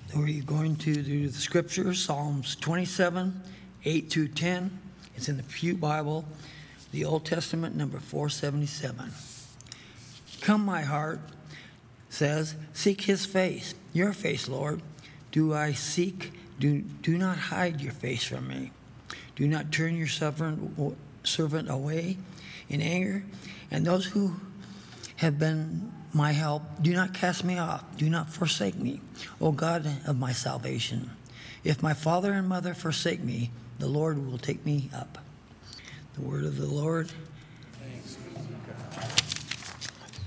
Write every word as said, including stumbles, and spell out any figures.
We're going to do the scripture, Psalms twenty-seven, eight through ten. It's in the Pew Bible, the Old Testament, number four seventy-seven. Come, my heart says, seek his face, your face, Lord. Do I seek? Do, do not hide your face from me. Do not turn your servant, servant away in anger. And those who have been my help, do not cast me off. Do not forsake me, O God of my salvation. If my father and mother forsake me, the Lord will take me up. The word of the Lord.